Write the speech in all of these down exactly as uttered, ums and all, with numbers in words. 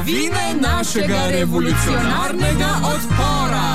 Tekovine našega revolucionarnega odpora.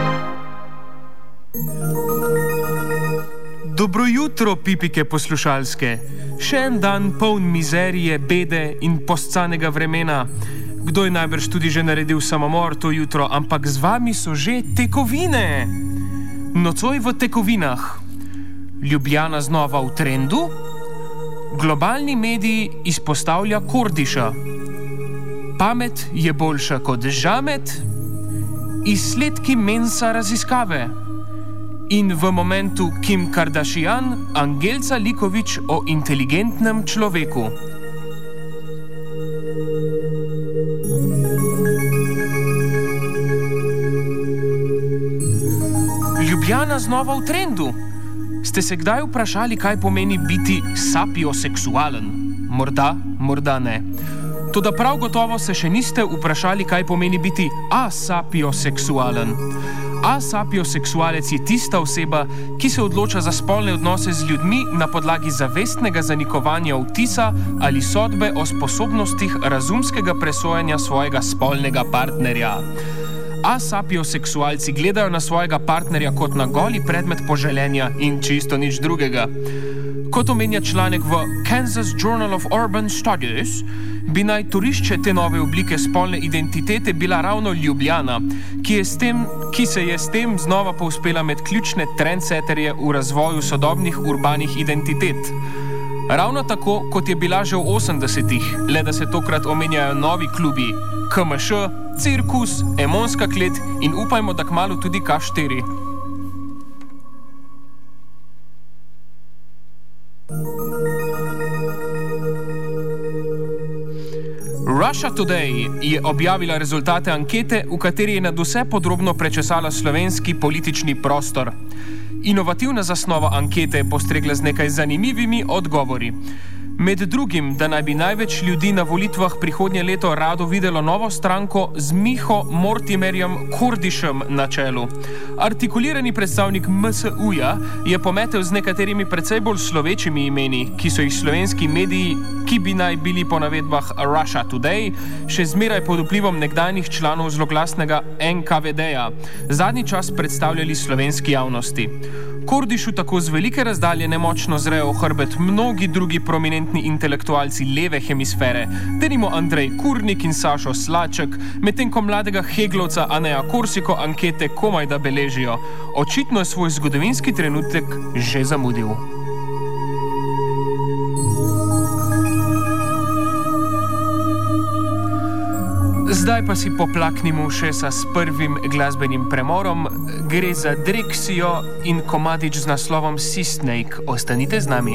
Dobro jutro, pipike poslušalske. Še en dan poln mizerije, bede in poscanega vremena. Kdo je najbrž tudi že naredil samomor to jutro, ampak z vami so že tekovine. Nocoj v tekovinah. Ljubljana znova v trendu. Globalni mediji izpostavlja Kordiša. Pamet je boljša kot žamet. Izsledki Mensa raziskave. In v momentu Kim Kardashian, Angelca Likovič o inteligentnem človeku. Ljubljana znova v trendu. Ste se kdaj vprašali, kaj pomeni biti sapioseksualen? Morda, morda ne. Toda prav gotovo se še niste vprašali, kaj pomeni biti asapioseksualen. Asapioseksualec je tista oseba, ki se odloča za spolne odnose z ljudmi na podlagi zavestnega zanikovanja vtisa ali sodbe o sposobnostih razumskega presojanja svojega spolnega partnerja. Asapioseksualci gledajo na svojega partnerja kot na goli predmet poželenja in čisto nič drugega. Kot omenja članek v Kansas Journal of Urban Studies, bi naj torišče te nove oblike spolne identitete bila ravno Ljubljana, ki, je s tem, ki se je s tem znova povzpela med ključne trendsetterje v razvoju sodobnih urbanih identitet. Ravno tako, kot je bila že v osemdesetih, le da se tokrat omenjajo novi klubi K M Š, Cirkus, Emonska klet in upajmo, da kmalu tudi K štiri. Russia Today je objavila rezultate ankete, v kateri je nadvse podrobno prečesala slovenski politični prostor. Inovativna zasnova ankete je postregla z nekaj zanimivimi odgovori. Med drugim, da naj bi največ ljudi na volitvah prihodnje leto rado videlo novo stranko z Miho Mortimerjem Kordišem na čelu. Artikulirani predstavnik M S U-ja je pometel z nekaterimi precej bolj slovečimi imeni, ki so jih slovenski mediji, ki bi naj bili po navedbah Russia Today, še zmeraj pod vplivom nekdanjih članov zloglasnega N K V D-ja, zadnji čas predstavljali slovenski javnosti. Kordišu tako z velike razdalje nemočno zrejo v hrbet mnogi drugi prominentni intelektualci leve hemisfere, denimo Andrej Kurnik in Sašo Slaček, medtem ko mladega Heglovca Aneja Korsiko ankete komaj da beležijo. Očitno je svoj zgodovinski trenutek že zamudil. Zdaj pa si poplaknimo ušesa s prvim glasbenim premorom. Gre za Drexijo in komadič z naslovom Sea Snake. Ostanite z nami.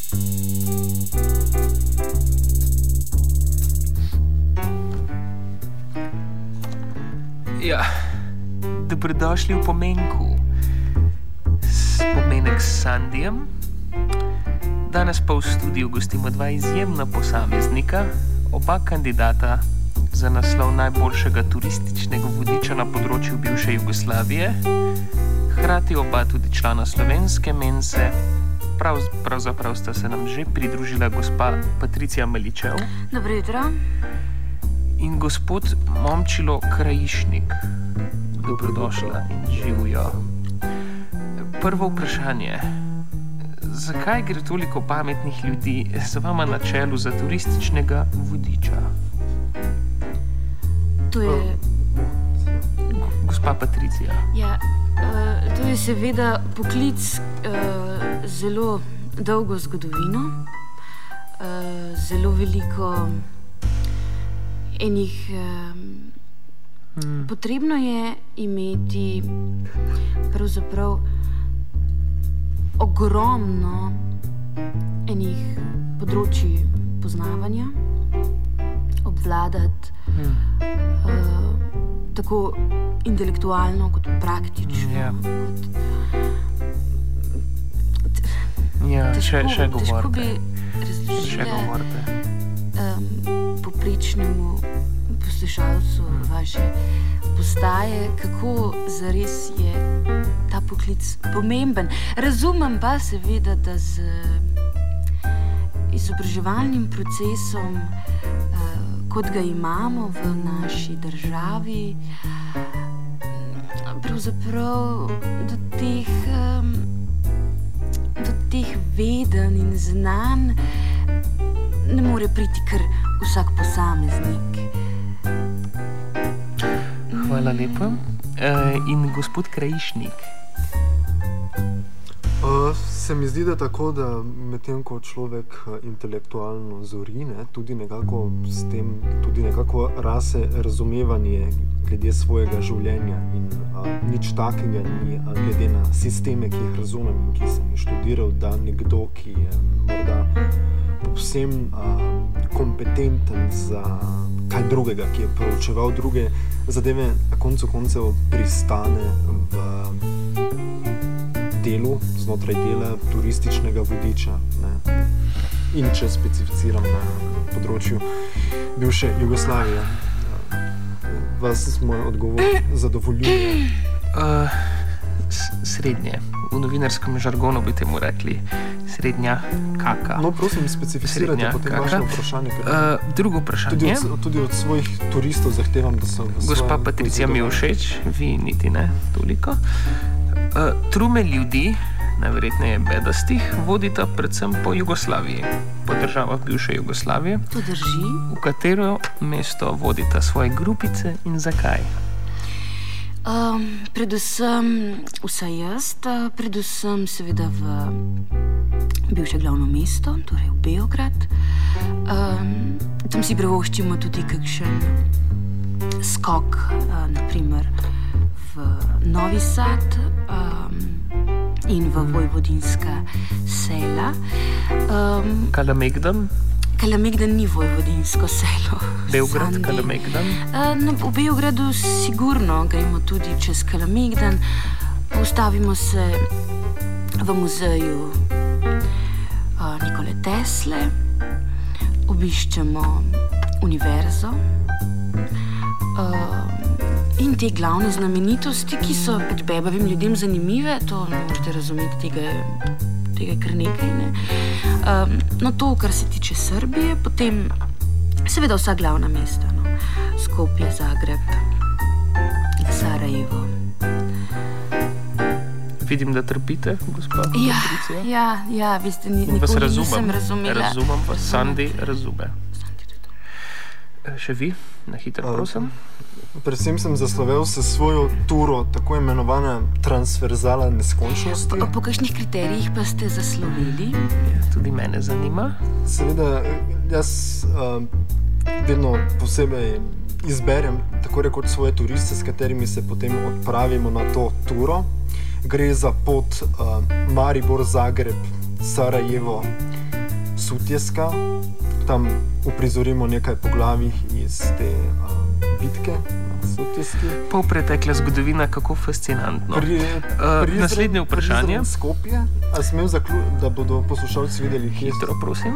Ja, dobrodošli v Pomenku. Spomenek s Sandijem. Danes pa v studiu gostimo dva izjemna posameznika, oba kandidata za naslov najboljšega turističnega vodiča na področju bivše Jugoslavije, hkrati oba tudi člana slovenske mense. Prav, pravzaprav sta se nam že pridružila gospa Patricija Maličev. Dobro jutro. In gospod Momčilo Krajišnik. Dobrodošla in živijo. Prvo vprašanje. Zakaj gre toliko pametnih ljudi z vama na čelu za turističnega vodiča? To je... Gospa Patricija. Ja, uh, to je seveda poklic uh, zelo dolgo zgodovino, uh, zelo veliko enih... Uh, hmm. Potrebno je imeti pravzaprav ogromno enih področji poznavanja, obvladati hmm. uh, tako intelektualno kot praktično. Ja, kot, ja težko, še, še govorite. Težko bi razložila še govorite. Um, poprečnemu poslušalcu hmm. vaše postaje, kako zares je ta poklic pomemben. Razumem pa seveda, da z izobraževalnim procesom, uh, kot ga imamo v naši državi, pravzaprav do teh, um, do teh vedenj in znanj ne more priti kar vsak posameznik. Hvala lepa. Uh, in gospod Krajišnik? Uh, se mi zdi, da tako, da medtem ko človek intelektualno zori, ne, tudi nekako s tem tudi nekako rase razumevanje glede svojega življenja in uh, nič takega ni uh, glede na sisteme, ki jih razumem in ki sem jih študiral, da nekdo, ki je morda povsem uh, kompetenten za kaj drugega, ki je proučeval druge zadeve, na koncu koncev pristane v delu, znotraj dela turističnega vodiča. Ne. In če specificiram na področju bivše Jugoslavije, vas moj odgovor zadovoljuje? Uh, srednje. V novinarskem žargonu bi temu rekli srednja kaka. No, prosim, specificirajte potem vaše vprašanje. Uh, drugo vprašanje. Tudi od, tudi od svojih turistov zahtevam, da so... Gospa Patricija mi je všeč, vi niti ne toliko. Uh, trume ljudi, najverjetneje bedastih, vodita predvsem po Jugoslaviji, po državah bivše Jugoslavije. To drži. V katero mesto vodita svoje grupice in zakaj? Um, predvsem, vsaj jaz, predvsem seveda v bivše glavno mesto, torej v Beograd. Um, tam si privoščimo tudi kakšen skok, uh, naprimer v Novi Sad um, in v Vojvodinska sela. Um, Kalemegdan? Kalemegdan ni vojvodinsko selo. Beograd, Kalemegdan? Uh, v Beogradu sigurno gremo tudi čez Kalemegdan. Ustavimo se v muzeju uh, Nikole Tesle, obiščemo univerzo uh, in te glavne znamenitosti, ki so pač bebavim ljudem zanimive, to ne morete razumeti, tega je tega je kar nekaj, ne. Um, no, to, kar se tiče Srbije, potem seveda vsa glavna mesta, no. Skopje, Zagreb, Sarajevo. Vidim, da trpite, gospa ja, Patricija. Ja, ja, veste, ni, nikoli razumem. nisem razumela. Razumem pa, Sandi razume. Še vi, na hitro, prosim. Predvsem sem zaslovel se svojo turo tako imenovana transverzala neskončnosti. Po, po kakšnih kriterijih pa ste zasloveli? Ja, tudi mene zanima. Seveda, jaz uh, vedno posebej izberem tako rekoč svoje turiste, s katerimi se potem odpravimo na to turo. Gre za pot uh, Maribor, Zagreb, Sarajevo, Sutjeska. Tam uprizorimo nekaj poglavij iz te uh, bitke na Sutjeski. Polpretekla zgodovina, kako fascinantno. Pri, uh, naslednje vprašanje. Skopje, a smem zaključiti, da bodo poslušalci videli hitro, prosim.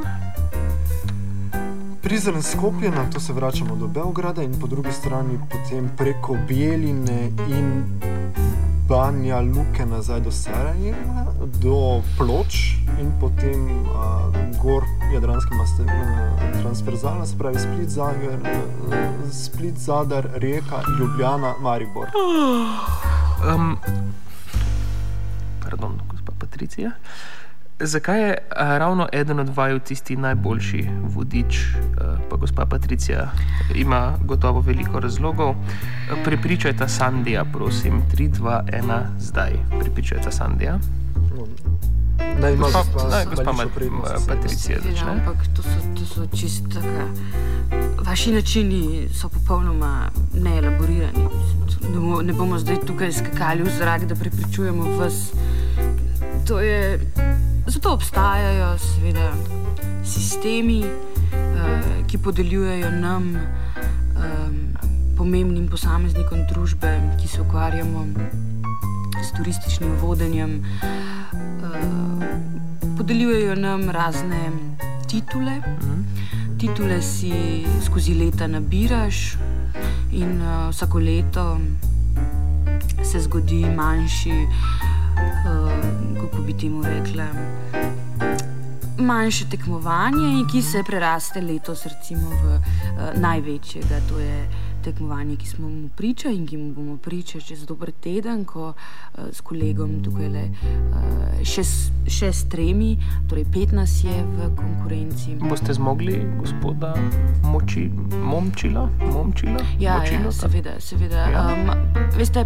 Prizren Skopje, na to se vračamo do Beograda in po drugi strani potem preko Bjeline in Banja Luke nazaj do Sarajeva, do Ploč in potem uh, gor Jadranski master, uh, transverzala, se pravi Split, Zager, uh, Split, Zadar, Rijeka, Ljubljana, Maribor. Um, pardon, gospa Patricija. Zakaj je ravno eden od vaju tisti najboljši vodič, pa gospa Patricija ima gotovo veliko razlogov. Prepričajta Sandija, prosim. tri, dva, ena, zdaj. Prepričajta Sandija. Naj ima gospa, gospa, naj, gospa ma, ma, Patricija začne. Ampak to so, to so čist taka... Vaši načini so popolnoma neelaborirani. Ne, ne bomo zdaj tukaj skakali v zrak, da prepričujemo vas. To je... Zato obstajajo seveda sistemi, uh, ki podeljujejo nam, um, pomembnim posameznikom družbe, ki se ukvarjamo s turističnim vodenjem, uh, podeljujejo nam razne titule. Titule si skozi leta nabiraš in uh, vsako leto se zgodi manjši, Uh, kako bi temu rekla, manjše tekmovanje, ki se preraste letos recimo v uh, največjega. To je tekmovanje, ki smo mu priča in ki mu bomo priča čez dober teden, ko uh, s kolegom tukaj le uh, še, še s tremi, torej petnajst je v konkurenci. Boste zmogli gospoda Moči, Momčila? Momčila? Ja, Močilo, ja, seveda, seveda. Ja. Um, veste,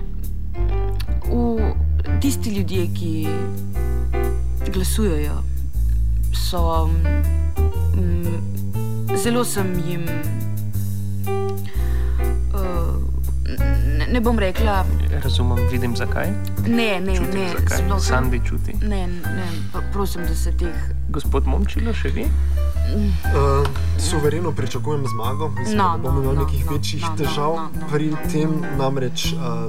v tisti ljudje, ki glasujejo, so m, zelo sem jim uh, ne, ne bom rekla... Razumem, vidim zakaj. Ne, ne, Čutim ne. Zakaj. Sploh, Sandi čuti. Ne, ne, prosim, da se teh... Gospod Momčilo, še vi? Uh, suvereno pričakujem zmago. Mislim, no, da bomo no, imeli no, nekih no, večjih no, težav no, no, no. pri tem, namreč uh,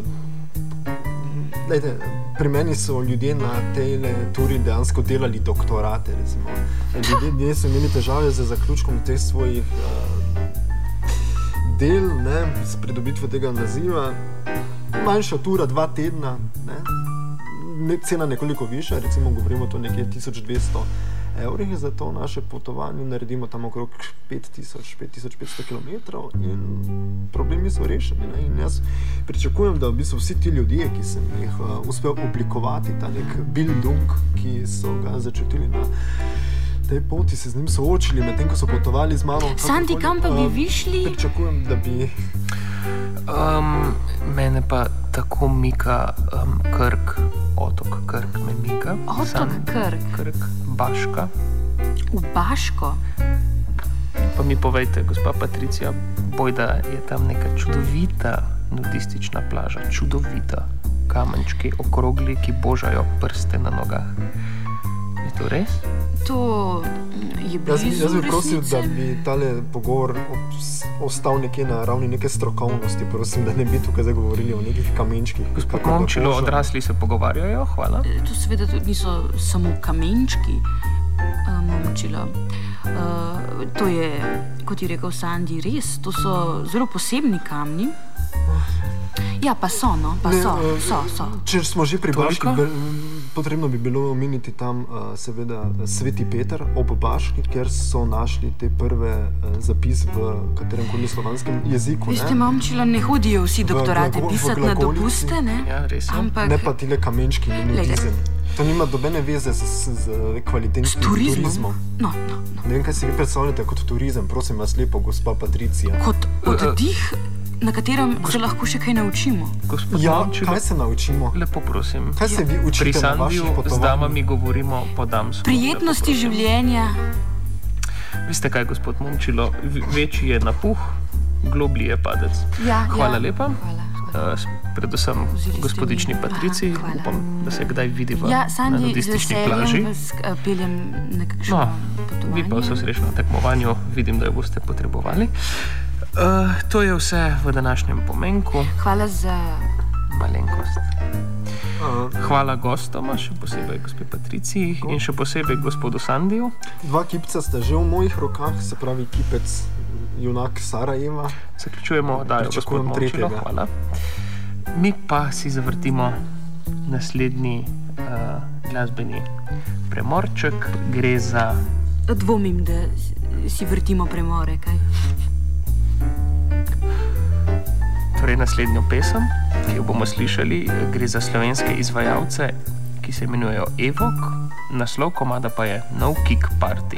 Lejte, pri meni so ljudje na tej turi dejansko delali doktorate, recimo. Ljudje, ljudje so imeli težave z zaključkom teh svojih uh, del, ne, s pridobitvo tega naziva. Manjša tura, dva tedna, ne, ne, cena nekoliko višja, recimo govorimo to nekje tisoč dvesto evrih za to naše potovanje, naredimo tam okrog pet tisoč, pet tisoč petsto kilometrov in problemi so rešeni. Ne? In jaz pričakujem, da v bistvu vsi ti ljudje, ki sem jih uh, uspel oblikovati, ta nek Bildung, ki so ga začutili na tej poti, se z njim soočili, medtem ko so potovali z mano. Santi, kam pa bi vi šli? Uh, pričakujem, da bi... Um, mene pa tako mika um, Krk, otok Krk me mika. Otok Sam, Krk? Krk, Baška. V Baško? Pa mi povejte, gospa Patricija, bojda je tam neka čudovita nudistična plaža, čudovita. Kamenčki, okrogli, ki božajo prste na nogah. Je to res? To je blizu resnice. Jaz bi prosil, resnice. da bi tale pogovor ostal nekje na ravni neke strokovnosti, prosim, da ne bi tukaj zdaj govorili o nekih kamenčkih. Gospod Momčilo, odrasli se pogovarjajo, hvala. To seveda tudi niso samo kamenčki, uh, Momčilo. Uh, to je, kot je rekel Sandi, res, to so zelo posebni kamni. Ja, pa so, no, pa ne, so, uh, so, so. Če smo že pri Toliko? Baški, potrebno bi bilo omeniti tam uh, seveda Sveti Peter ob Baški, kjer so našli te prve uh, zapis v katerem koli slovanskem jeziku. Veste, Momčilo, ne hodijo vsi doktorate glago- v pisati na glagolici. dopuste, ne? Ja, res je. Ampak Ne pa tile kamenčki in Glejte. nudizem. To nima dobene veze z, z, z kvalitetnim s turizmom. turizmom. No, no, no. Ne vem, kaj si vi predstavljate kot turizem, prosim vas lepo, gospa Patricija. Kot oddih, na katerem se lahko še kaj naučimo. Gospod Ja, Momčilo, kaj se naučimo? lepo prosim. Kaj se vi Pri učite na vaših Sandiju z potovanjih? damami govorimo po damsko. Prijetnosti lepo prosim. življenja. Veste kaj, gospod Momčilo, v- večji je napuh, globlji je padec. Ja, Hvala ja. lepa. Hvala. uh, predvsem gospodični Patriciji. Upam, da se kdaj vidiva ja, na nudistični plaži. Ja, Sandi, z veseljem vas peljem na kakšno no, potovanje. Vi pa vse srečno na tekmovanju, vidim, da jo boste potrebovali. Uh, to je vse v današnjem pomenku. Hvala za malenkost. Hvala gostoma, še posebej gospe Patriciji in še posebej gospodu Sandiju. Dva kipca sta že v mojih rokah, se pravi kipec Junak Sarajeva. Zaključujemo, dajo gospod Momčilo. Hvala. Mi pa si zavrtimo naslednji uh, glasbeni premorček. Gre za... Dvomim, da si vrtimo premore, kaj? Torej, naslednjo pesem, ki jo bomo slišali, gre za slovenske izvajalce, ki se imenujejo Evok. Naslov komada pa je No Kick Party.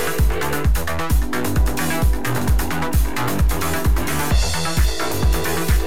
We'll be right back.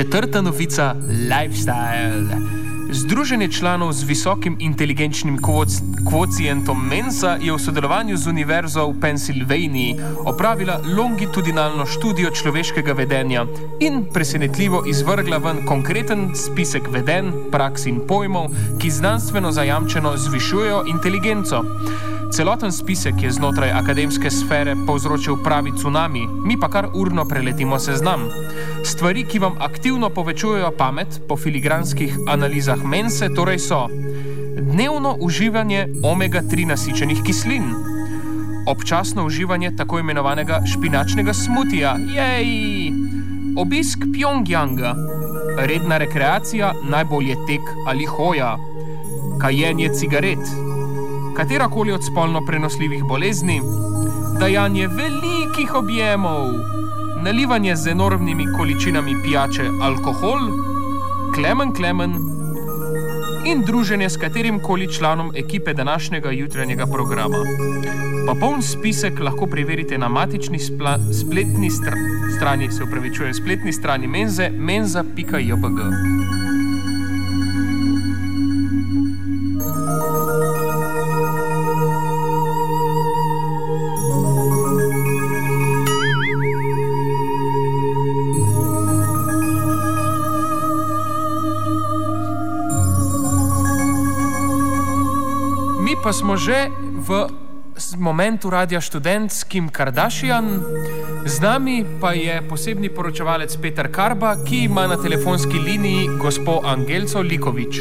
Četrta novica, lifestyle. Združenje članov z visokim inteligenčnim kvocientom Mensa je v sodelovanju z Univerzo v Pensilvaniji opravila longitudinalno študijo človeškega vedenja in presenetljivo izvrgla ven konkreten spisek vedenj, praks in pojmov, ki znanstveno zajamčeno zvišujejo inteligenco. Celoten spisek je znotraj akademske sfere povzročil pravi tsunami, mi pa kar urno preletimo seznam. Stvari, ki vam aktivno povečujejo pamet po filigranskih analizah Mense, torej so dnevno uživanje omega tri nasičenih kislin, občasno uživanje tako imenovanega špinačnega smutija, jej, obisk Pjongjanga, redna rekreacija, najbolje tek ali hoja, kajenje cigaret, katerakoli od spolno prenosljivih bolezni, dajanje velikih objemov, nalivanje z enormnimi količinami pijače alkohol, klemen klemen in druženje s katerim koli članom ekipe današnjega jutranjega programa. Popoln spisek lahko preverite na matični spla, spletni str, strani, se upravičujem, spletni strani Menze, menza pika jpg. Pa smo že v momentu Radia Študent s Kim Kardashian. Z nami pa je posebni poročevalec Peter Karba, ki ima na telefonski liniji gospo Angelco Likovič.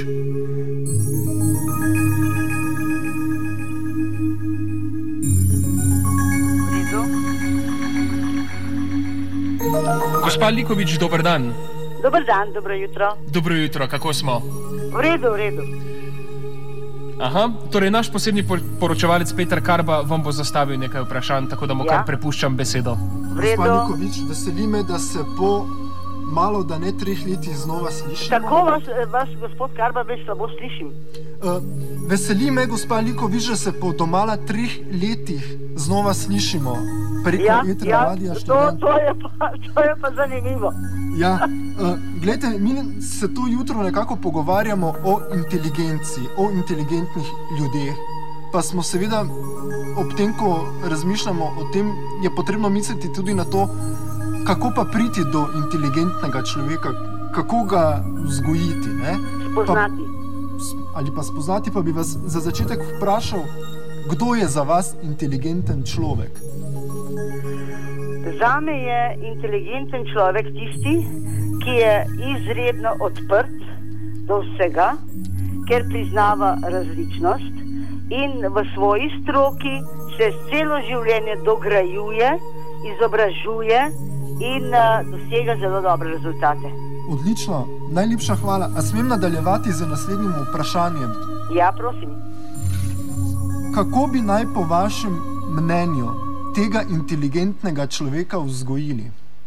Gospa Likovič, dober dan. Dober dan, dobro jutro. Dobro jutro, kako smo? V redu, v redu. Aha, torej naš posebni poročevalec Peter Karba vam bo zastavil nekaj vprašanj, tako da mu ja. kar prepuščam besedo. Gospa Likovič, veseli me, da se po malo, da ne treh letih znova slišimo. Tako vas, vas gospod Karba, več slabo slišim. Uh, veseli me, gospa Likovič, da se po domala treh letih znova slišimo preko ja, etra ja, Radia to, Študent. to, je pa, to je pa zanimivo. Ja, uh, gledajte, mi se to jutro nekako pogovarjamo o inteligenci, o inteligentnih ljudeh. Pa smo seveda ob tem, ko razmišljamo o tem, je potrebno misliti tudi na to, kako pa priti do inteligentnega človeka, kako ga vzgojiti. Ne? Spoznati. Pa, ali pa spoznati, pa bi vas za začetek vprašal, kdo je za vas inteligenten človek? Zame je inteligenten človek tisti, ki je izredno odprt do vsega, ker priznava različnost in v svoji stroki se celo življenje dograjuje, izobražuje in uh, dosega zelo dobre rezultate. Odlično, najlepša hvala. A smem nadaljevati z naslednjim vprašanjem? Ja, prosim. Kako bi naj po vašem mnenju tega inteligentnega človeka vzgojili?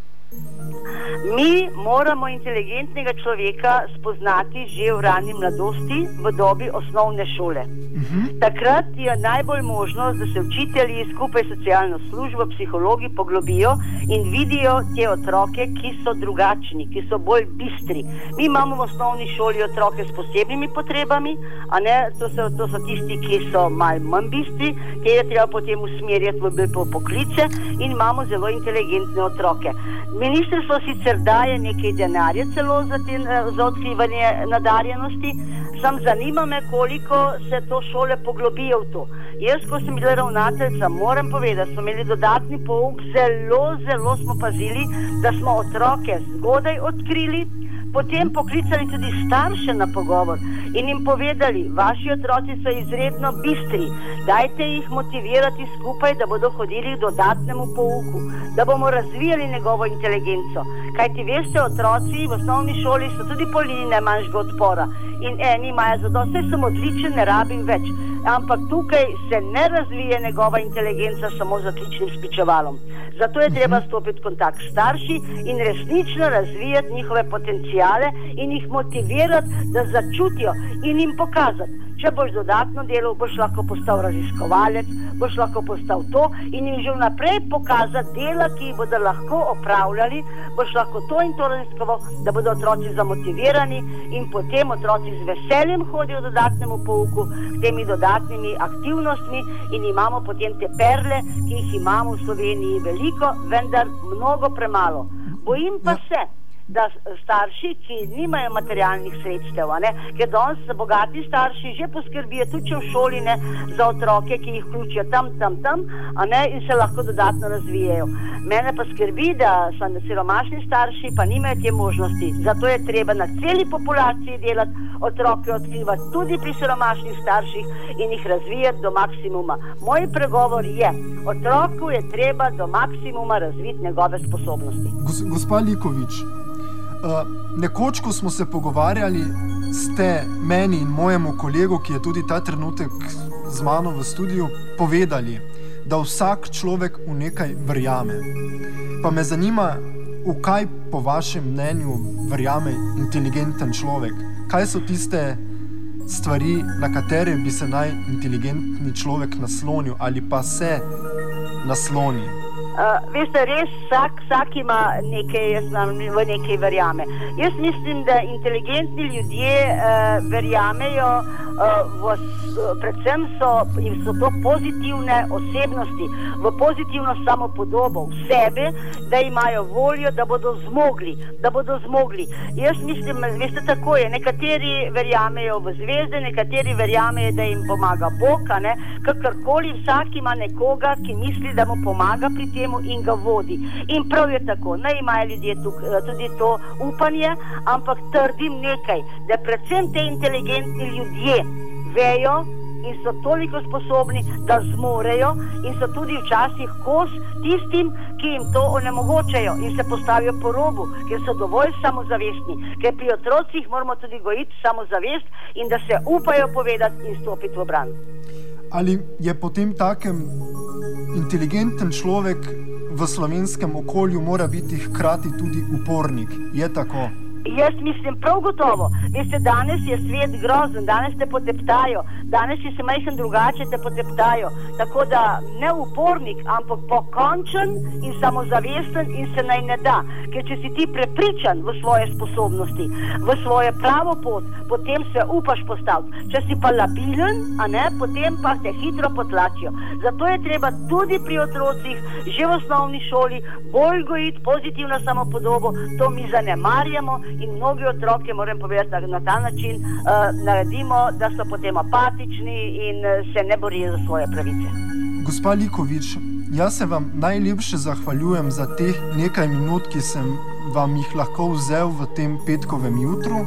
Mi moramo inteligentnega človeka spoznati že v rani mladosti, v dobi osnovne šole. Uh-huh. Takrat je najbolj možnost, da se učitelji skupaj s socialno službo, psihologi poglobijo in vidijo te otroke, ki so drugačni, ki so bolj bistri. Mi imamo v osnovni šoli otroke s posebnimi potrebami, a ne, to so, to so tisti, ki so malo manj bistri, ki je treba potem usmerjati v poklice, in imamo zelo inteligentne otroke. Ministrstvo sicer daje nekaj denarja celo za, te, za odkrivanje nadarjenosti, sam zanima me, koliko se to šole poglobijo v to. Jaz, ko sem bila ravnateljica, moram povedati, smo imeli dodatni pouk, zelo, zelo smo pazili, da smo otroke zgodaj odkrili, potem poklicali tudi starše na pogovor in jim povedali, vaši otroci so izredno bistri, dajte jih motivirati skupaj, da bodo hodili k dodatnemu pouku, da bomo razvijali njegovo inteligenco. Kajti veste, otroci v osnovni šoli so tudi po liniji najmanjšega odpora in eni imajo zadosti, saj sem odličen, ne rabim več. Ampak tukaj se ne razvije njegova inteligenca samo z odličnim spričevalom. Zato je treba stopiti v kontakt s starši in resnično razvijati njihove potencijale potencijale in jih motivirati, da začutijo in jim pokazati. Če boš dodatno delal, boš lahko postal raziskovalec, boš lahko postal to in jim že vnaprej pokazati dela, ki jih bodo lahko opravljali, boš lahko to in to raziskoval, da bodo otroci zamotivirani in potem otroci z veseljem hodijo v dodatnemu pouku, k temi dodatnimi aktivnostmi in imamo potem te perle, ki jih imamo v Sloveniji veliko, vendar mnogo premalo. Bojim pa se, da starši, ki nimajo materialnih sredstev, a ne, ker danes bogati starši že poskrbijo tudi če v šoli, ne, za otroke, ki jih vključijo tam, tam, tam, a ne, in se lahko dodatno razvijajo. Mene pa skrbi, da so siromašni starši, pa nimajo te možnosti. Zato je treba na celi populaciji delati, otroke odkrivati tudi pri siromašnih starših in jih razvijati do maksimuma. Moj pregovor je, otroku je treba do maksimuma razviti njegove sposobnosti. Gos, gospa Likovič, Uh, nekoč, ko smo se pogovarjali, ste meni in mojemu kolegu, ki je tudi ta trenutek z mano v studiu, povedali, da vsak človek v nekaj verjame. Pa me zanima, v kaj po vašem mnenju verjame inteligenten človek? Kaj so tiste stvari, na katere bi se naj inteligentni človek naslonil ali pa se nasloni? Uh, veste, res vsak, vsak ima nekaj, jaz znam, v nekaj verjame. Jaz mislim, da inteligentni ljudje uh, verjamejo, uh, v, predvsem so, so to pozitivne osebnosti, v pozitivno samopodobo v sebe, da imajo voljo, da bodo zmogli, da bodo zmogli. Jaz mislim, veste, tako je, nekateri verjamejo v zvezde, nekateri verjamejo, da jim pomaga Bog, a ne, kakorkoli, vsak ima nekoga, ki misli, da mu pomaga pri tem in ga vodi. In prav je tako, ne imajo ljudje tukaj, tudi to upanje, ampak trdim nekaj, da predvsem te inteligentni ljudje vejo in so toliko sposobni, da zmorejo in so tudi včasih kos tistim, ki jim to onemogočajo in se postavijo po robu, ker so dovolj samozavestni, ker pri otrocih moramo tudi gojiti samozavest in da se upajo povedati in stopiti v bran. Ali je potem takem inteligenten človek v slovenskem okolju mora biti hkrati tudi upornik? Je tako? Jaz mislim prav gotovo. Veste, danes je svet grozen, danes te poteptajo, danes si se majhen drugače te poteptajo. Tako da ne upornik, ampak pokončen in samozavesten in se naj ne da. Ker če si ti prepričan v svoje sposobnosti, v svoje pravo pot, potem se upaš postaviti. Če si pa labilen, a ne, potem pa te hitro potlačijo. Zato je treba tudi pri otrocih, že v osnovni šoli, bolj gojiti pozitivno samopodobo, to mi zanemarjamo. In mnogi otroke, moram povedati, da na ta način uh, naredimo, da so potem apatični in uh, se ne borijo za svoje pravice. Gospa Likovič, jaz se vam najlepše zahvaljujem za teh nekaj minut, ki sem vam jih lahko vzel v tem petkovem jutru.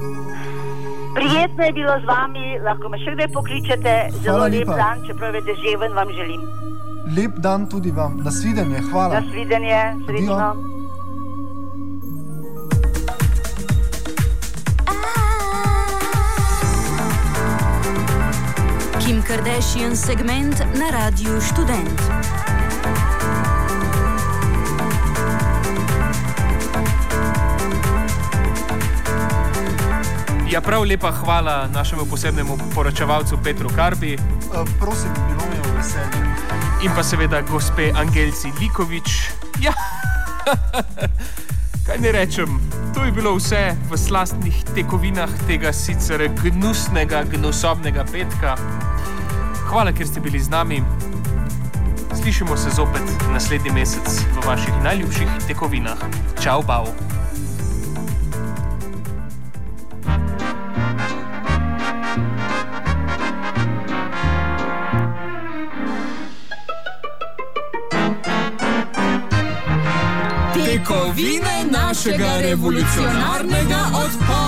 Prijetno je bilo z vami, lahko me še kdaj pokličete. Zelo lep dan, čeprav je deževen, vam želim. Lep dan tudi vam. Nasvidenje, hvala. Nasvidenje, srečno. Adio. Kim Kardashian segment na Radiu Študent. Ja, prav lepa hvala našemu posebnemu poročevalcu Petru Karpi. Uh, prosim, bilo mi je v veselju. In pa seveda gospe Angelci Likovič. Ja, kaj ne rečem, to je bilo vse v slastnih tekovinah tega sicer gnusnega, gnusobnega petka. Hvala, ker ste bili z nami. Slišimo se zopet naslednji mesec v vaših najljubših tekovinah. Čau, bau. Tekovine našega revolucionarnega odpora.